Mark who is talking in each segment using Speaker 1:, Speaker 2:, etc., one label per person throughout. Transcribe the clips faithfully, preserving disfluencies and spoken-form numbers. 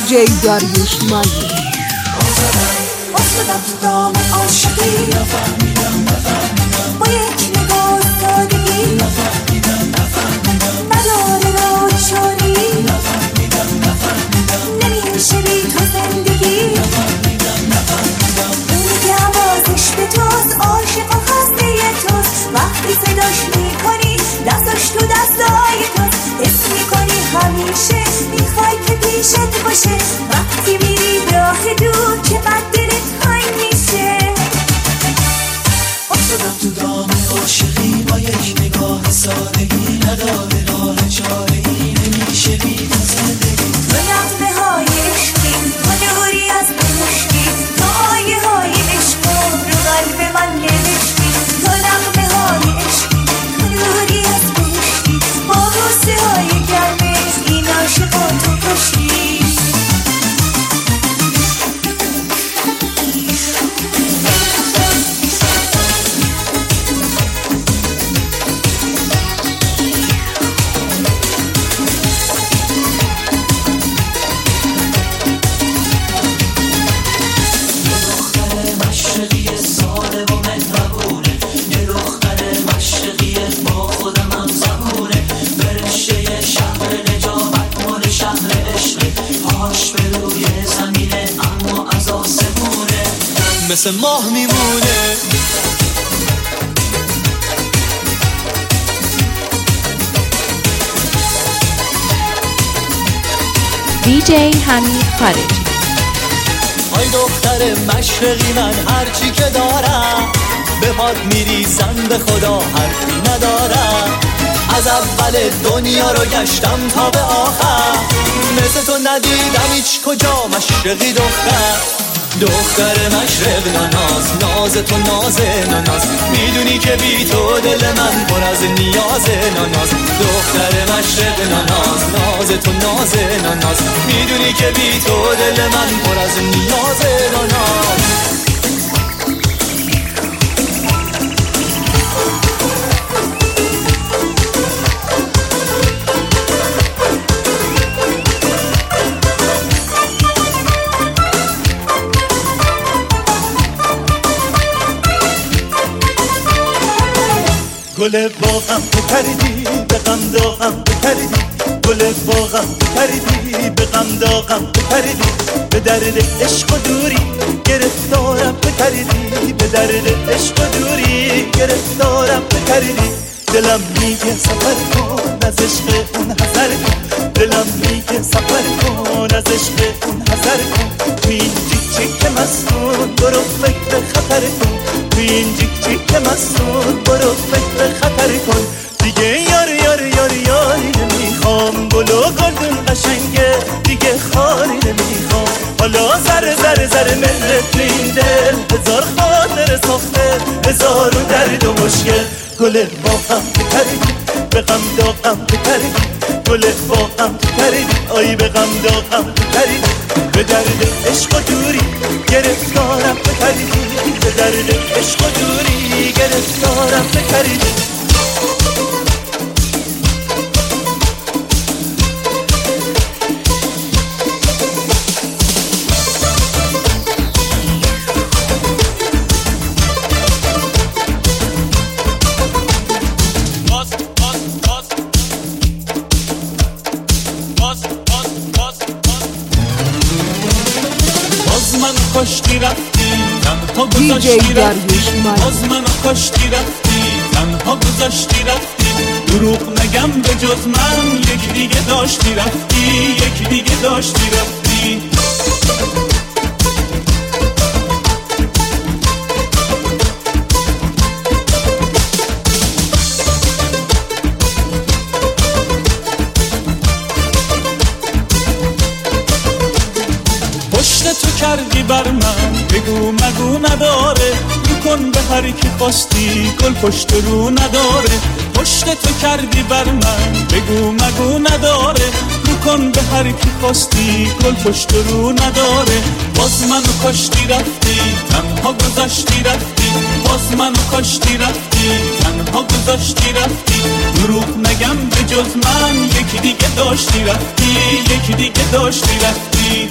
Speaker 1: جی داریوش مایی.
Speaker 2: افتادم تو دام عاشقی، نفهمیدم نفهمیدم با یک نگاه سادگی، نفهمیدم نفهمیدم نداره راه چاری، نفهمیدم نفهمیدم نمیشه بی تو زندگی، نفهمیدم نفهمیدم اونی که حواسش به توست، عاشق و خسته توست، وقتی صداش میکنی دستاش تو دستای توست، حس میکنی همیشه میخوای که پیشت باشه، وقتی میری به راه دور چقدر دلت تنگ میشه. افتادم تو دام عاشقی با یک نگاه سادگی، نداره راه چاره‌ای نمیشه بی تو زندگی، تو نغمه های عشقی، تو نوری از بهشتی، تو آیه های عشق رو قلب من نوشتی، تو نغمه های عشقی، تو نوری از بهشتی، با بوسه های گرمت این عاشقا تو کشتی.
Speaker 3: مثل ماه میمونه
Speaker 1: دی جی حمید خارجی.
Speaker 3: آی دختر مشرقی من هرچی که دارم به پات میریزم، به خدا حرفی ندارم، از اول دنیا رو گشتم تا به آخر، مثل تو ندیدم هیچ کجا مشرقی دختر، دختر مشرق ناز، ناز تو ناز ناز، میدونی که بی تو دل من پر از نیاز ناز، دختر مشرق ناز، ناز تو ناز ناز، میدونی که بی تو دل من پر از نیاز ناز.
Speaker 4: گل باغم تو کردی به غم داغم تو کردی، گل باغم تو کردی به غم داغم تو کردی، به درد عشق و دوری گرفتارم تو کردی، به درد عشق و دوری گرفتارم تو کردی، دلم میگه سفر کن از عشق اون حذر کن، دلم میگه سفر کن از عشق اون حذر کن، تو این جیک جیک مستون برو فکر خطر کن، تو این جیک جیک مستون برو فکر خطر کن، دیگه یار یار یار یاری نمیخوام، گلو گلدون قشنگه دیگه خاری نمیخوام، حالا زر زر زر ملت تو این دل، هزار خاطر ساخته هزار و درد و مشکل، گل باغم تو کردی به غم داغم تو کردی، گل باغم تو کردی آی به غم داغم تو کردی، به درد عشق و دوری گرفتارم تو کردی، به درد عشق و دوری گرفتارم تو کردی.
Speaker 5: کشتی رفتی تنها
Speaker 1: دی جی
Speaker 5: گذاشتی
Speaker 1: داریوش
Speaker 5: رفتی،
Speaker 1: مایی.
Speaker 5: باز منو کشتی رفتی تنها گذاشتی رفتی، دروغ نگم به جز من یک دیگه داشتی رفتی، یک دیگه داشتی رفتی. تو کردی بر من بگو مگو نداره، رو کن به هر کی خواستی گل پشت رو نداره، پشت تو کردی بر من بگو مگو نداره، رو کن به هر کی خواستی گل پشت رو نداره، باز منو کشتی رفتی تنها گذاشتی رفتی، باز منو کشتی رفتی تنها گذاشتی رفتی، دروغ نگم به جز من یکی دیگه داشتی رفتی، یکی دیگه داشتی رفتی.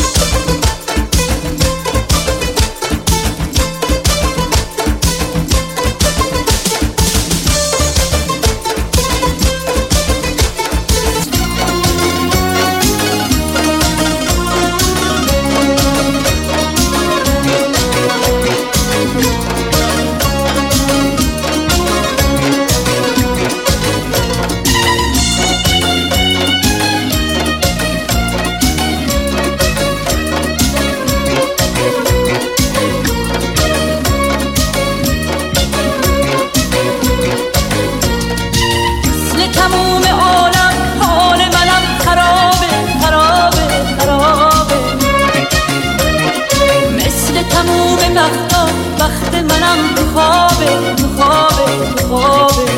Speaker 2: وقت منم تو خوابه تو خوابه تو خوابه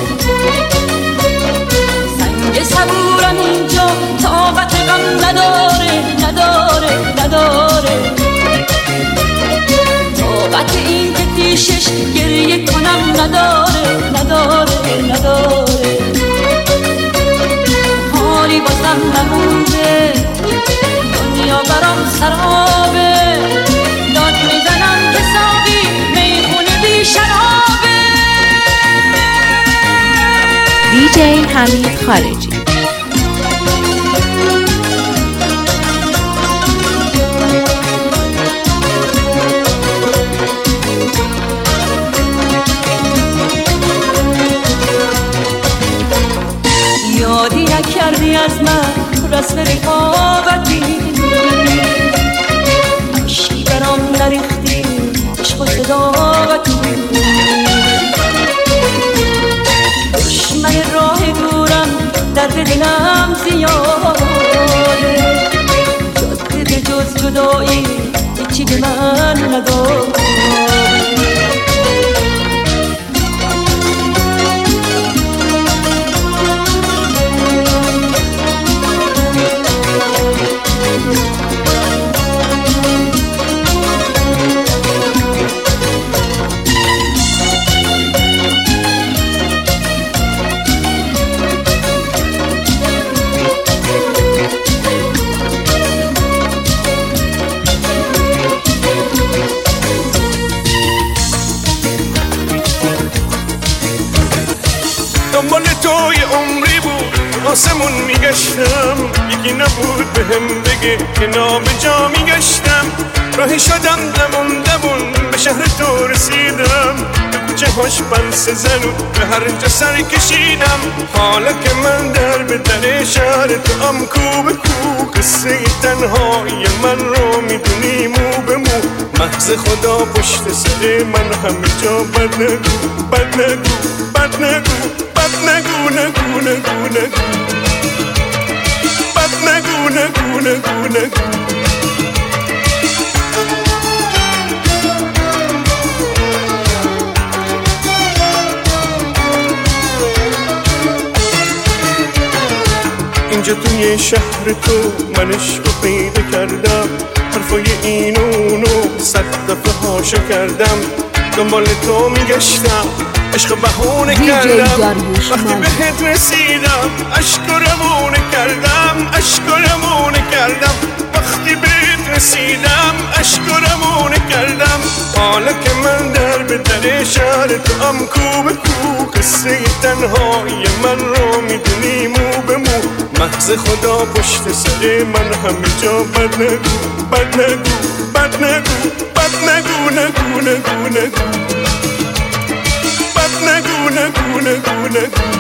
Speaker 2: سنگ صبورم اینجا طاقت غم نداره نداره نداره طاقت این که پیشش گریه کنم نداره نداره نداره حالی بازم نمونده دنیا برام سرابه داد میزنم که ساقی میخونه بی شرابه.
Speaker 1: دیجی حمید خارجی.
Speaker 2: یادی نکردی از من رسم رقابتی، عشقی برام نریختی عشق و صداقتی، دشمن راه دورم درد دلم زیاده، جاده به جز جدایی هیچی به من نداره.
Speaker 6: دنبال توی عمری بود آسمون میگشتم، یکی نبود بهم بگه که نابجا میگشتم، راهی شدم دمون دمون به شهر تو رسیدم، به کوچه هاش پنس زنون به هر جا سر کشیدم، حالا که من در به در شهر تو هم کو به کو، قصه تنهایی من رو میدونی مو به مو، محض خدا پشت سر من همه جا بد نگو بد نگو بد نگو بد نگو نگو نگو نگو بد نگو نگو نگو نگو. اینجا توی شهر تو من عشق رو پیدا کردم، حرفای این اونو صد دفعه هاشا کردم، دنبال تو میگشتم عشق بهونه کردم، وقتی بهت رسیدم عشق رمونه کردم عشق رمونه کردم، وقتی بهت رسیدم عشق رمونه کردم، حالا که من در به در شهر تو هم کو به کو، قصه تنهایی من رو میدونی مو به مو، محض خدا پشت سر من همه جا بد نگو بد نگو بد نگو بد نگو نگو نگو نگو بد نگو نگو نگو نگو.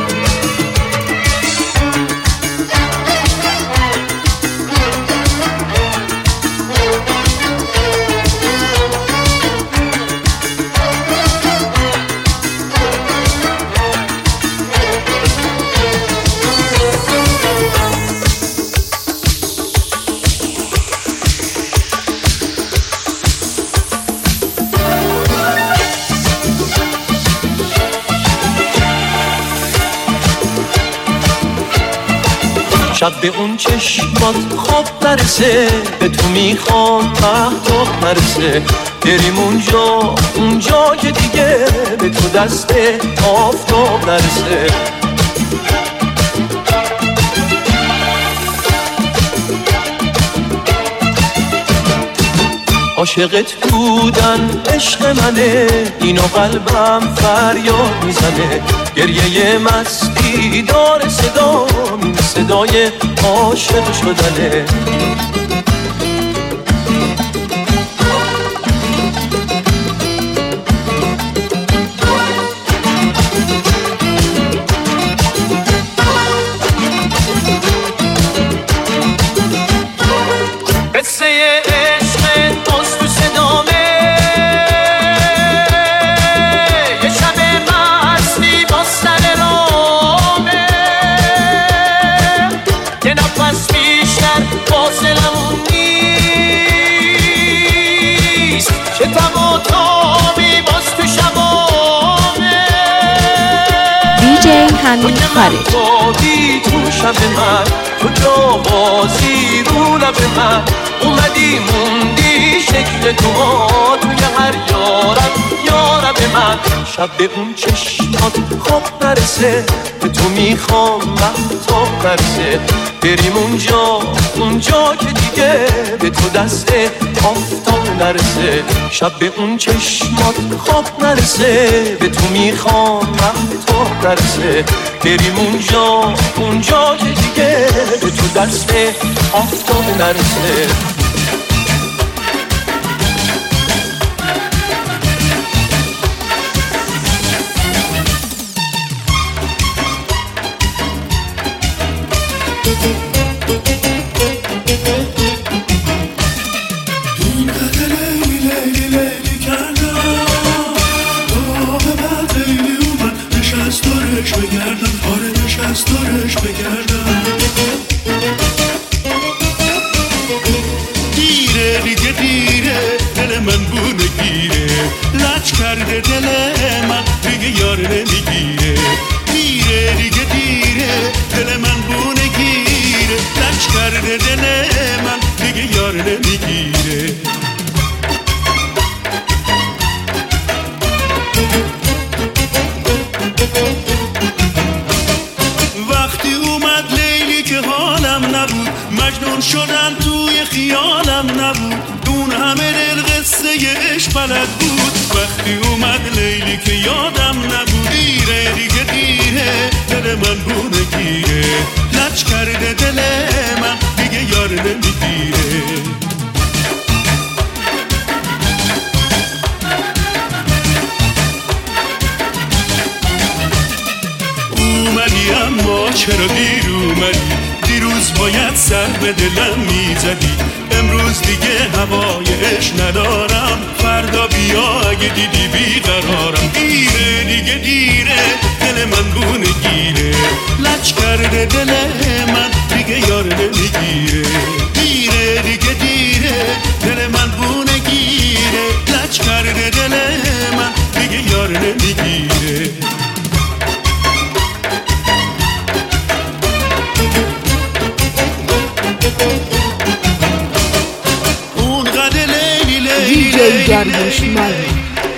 Speaker 3: شب به اون چشمات خواب نرسه، به تو میخواد مهتاب نرسه، بریم اونجا اونجا که دیگه به تو دست آفتاب نرسه.
Speaker 7: عاشقت بودن عشق منه، اینو قلبم فریاد میزنه. گریه مستی داره صدا، این صدای عاشق شدنه.
Speaker 1: حمید خارجی.
Speaker 7: تو شب من کجا بازی رو لب من اومدی موندی شکل تو ها توی هر یارم یارم من. شب به اون چشمات خواب نرسه، به تو میخوام مهتاب نرسه. بریم اونجا اونجا که دیگه به تو دست آفتاب نرسه. شب به اون چشمات خواب نرسه، به تو میخوام مهتاب نرسه. بریم اونجا اونجا که دیگه به تو دست آفتاب نرسه.
Speaker 8: دیره دیگه دیره دل من بونه گیره، لج کرده دل من دیگه یار نمیگیره. دیره دیگه دیره دل من بونه گیره، لج کرده دل من دیگه یار نمیگیره. وقتی اومد لیلی که حالم نبود، مجنون شدم توی خیالم نبود. اون همه دل قصه عشق بلد بود. وقتی اومد لیلی که یادم نبود. دیره دیگه دیره دل من بونه گیره، لج کرده دل من دیگه یار نمیگیره. اومدی اما چرا دیر اومدی؟ دیروز باید سر به دلم میزدی. امروز دیگه هوای عشق ندارم، فردا بیا اگه دیدی بیقرارم. دیره دیگه دیره دل من بونه گیره، لج کرده دل من دیگه یار نمیگیره. دیره دیگه دیره دل من بونه گیره، لج کرده دل من دیگه یار نمیگیره. اون قد لیلی لیلی
Speaker 1: دیجی داریوش مالی.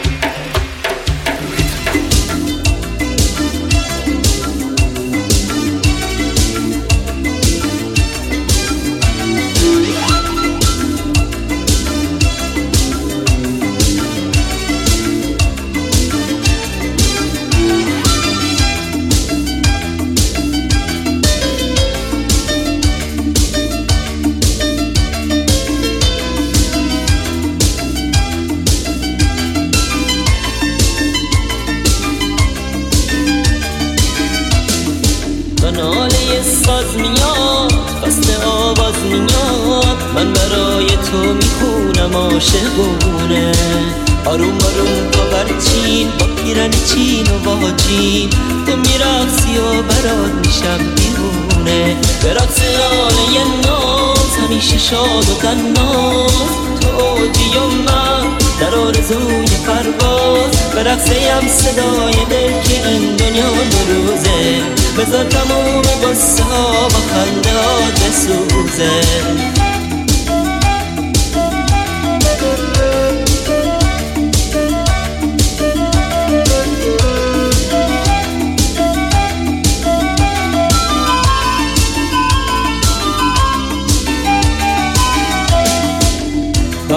Speaker 9: ناله ساز میاد، خسته آواز میاد، من برای تو میخونم عاشقونه. آروم آروم با برچین، با پیرن چین و با جین، تو میرقصی و برات میشم دیوونه. به رقص آله ناز همیشه شاد و تناز، تو اوجی و من در آرزوی پرواز. به رقصیم صدای دل که این دنیا دو روزه، بذار تموم قصه ها با خنده‌ات بسوزه.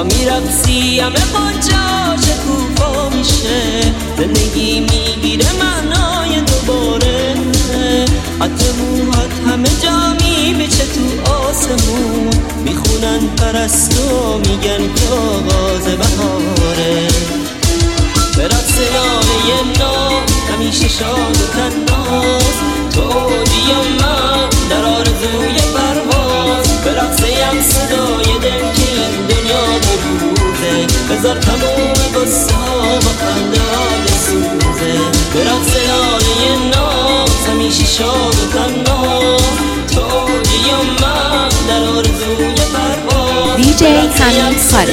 Speaker 9: میرقصی همه قنچا شکوفا میشه، زندگی میگیره معنای دوباره. حتی موهات همه جا میبیچه تو آسمون، میخونن پرستو میگن که آغاز بهاره. به رقص ناله نام همیشه شاد و تناس، تو اوجی و من در آرزوی پرواز. به رقص یم صدای دل که این دنیا بروزه، بذار تموم قصه ها با خنده ها بسوزه. به رقص ناله نام همیشه شاد و تناس، تو اوجی و من در آرزوی پرواز.
Speaker 1: دی جی حمید خارج.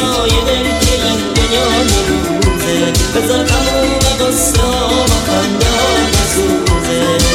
Speaker 9: بذار تموم قصه ها با خنده ها بسوزه.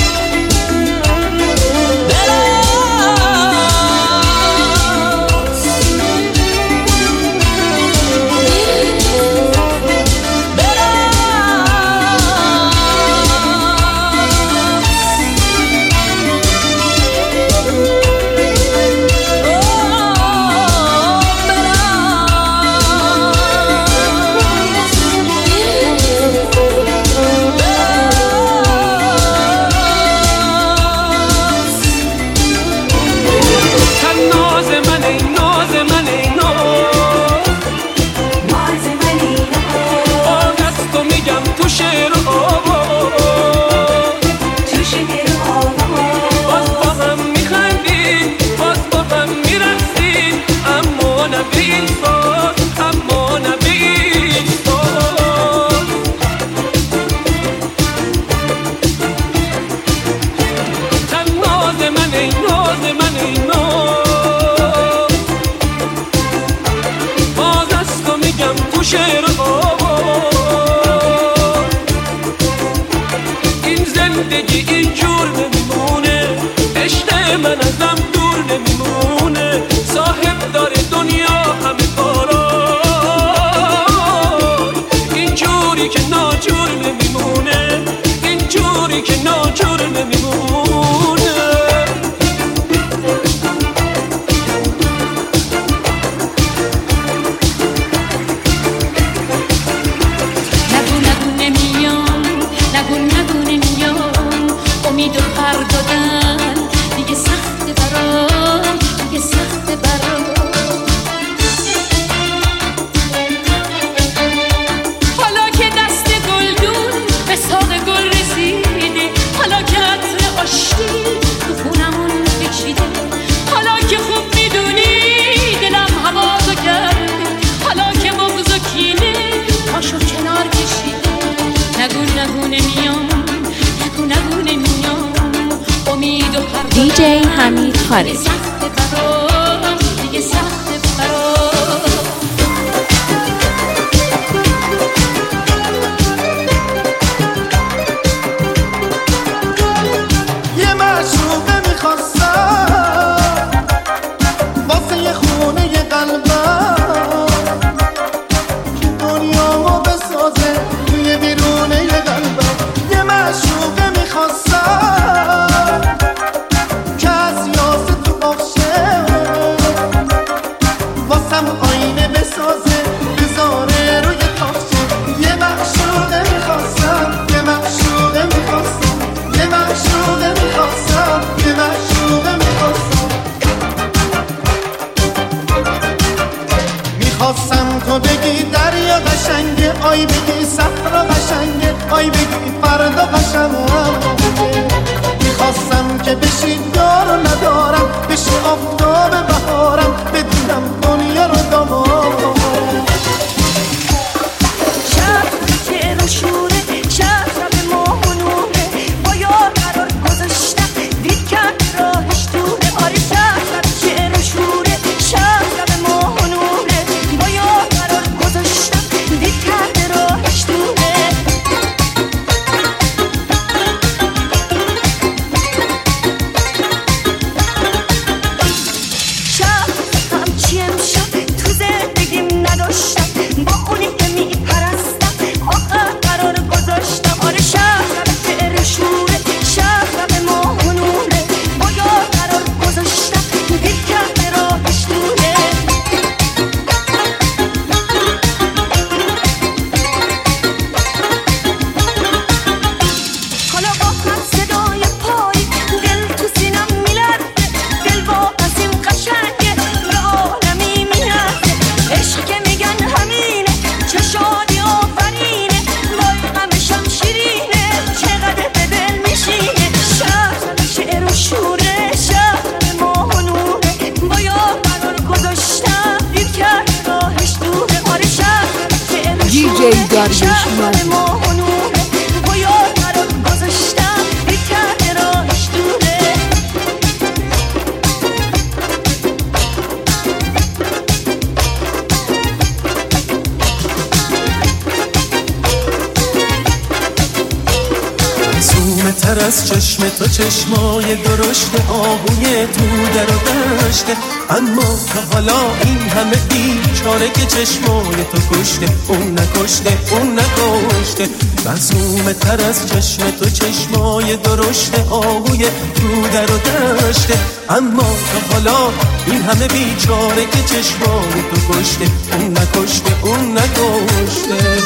Speaker 1: دی جی حمید خارج.
Speaker 10: میخواستم تو بگی دریا قشنگه، آی بگی صحرا قشنگه، آی بگی فردا قشنگه. میخواستم که بشی دار و ندارم، بشی آفتاب بهارم، بدونم دنیا رو دامارم.
Speaker 2: شب که رو شوره، شب شب ماه و نوره، با یار قرار گذاشتم دید کرد راهش دوره. آره شب شب که رو شوره، شب شب ماه و نوره، با یار قرار گذاشتم دید کرد راهش دوره. شب
Speaker 1: داریوش مانی.
Speaker 11: تر از چشم تو چشمای درشت آهوی تو در و دشته، اما تا حالا این همه بیچاره که چشمای تو کشته، اون نکشته اون نکشته. معصومه تر از چشم تو چشمای درشت آهوی تو در و دشته، اما تا حالا این همه بیچاره که چشمای تو کشته، اون نکشته اون نکشته.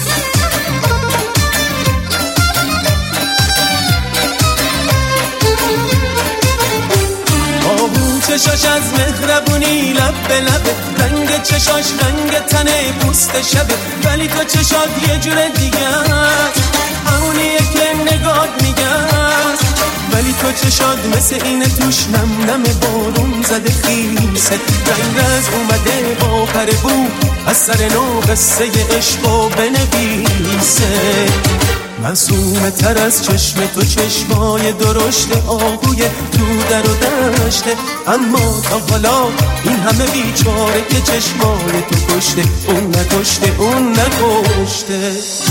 Speaker 11: چشاش از مهربونی لب به لبه، رنگ چشاش رنگ تنه پوست شبه، ولی تو چشات یه جور دیگه است، همونیه که نگاه میگه است. ولی تو چشات مثل اینه توش نم نم بارون زده خیسه، رنگ رز اومده با پر بو از سر نو قصه عشقو بنویسه. معصومه تر از چشم تو چشمای درشت آهوی تو در و دشته، اما تا حالا این همه بیچاره که چشمای تو کشته، اون نکشته اون نکشته.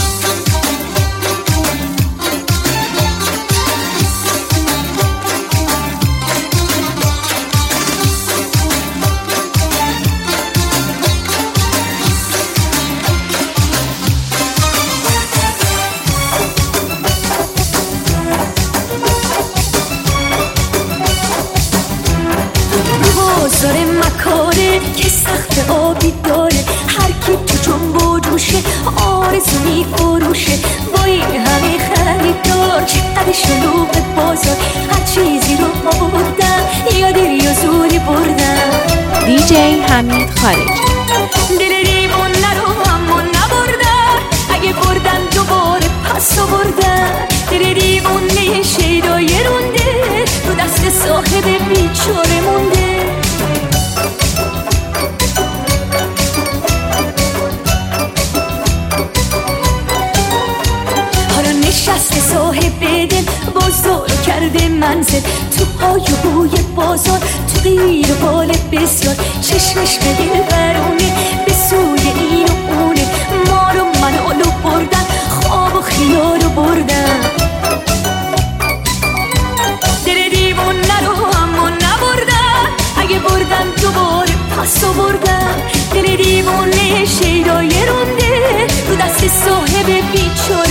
Speaker 2: که سخت آبی داره، هر کی تو جنب و جوشه آرزو می فروشه. با این همه خریدار چقدر شلوغ بازار، هر چیزی رو آوردن یا دل یا زوری بردن.
Speaker 1: دیجی حمید خارجی.
Speaker 2: دل دیوونه رو اما نبردن، اگه بردن دوباره پس آوردن. دل دیوونه شیدای رونده، رو دست صاحب بیچاره مونده. نشسته صاحب دل بازار کرده منزل، تو پای و بوی بازار، تو غیر بال بسیار. چشمش به دل برونه، به سوی این و اونه، ما رو منالو بردن، خواب و خیال رو بردن. دل دیوونه رو اما نبردن، اگه بردن دوباره پس آوردن. دل دیوونه شیدای رونده، رو دست صاحب بیچاره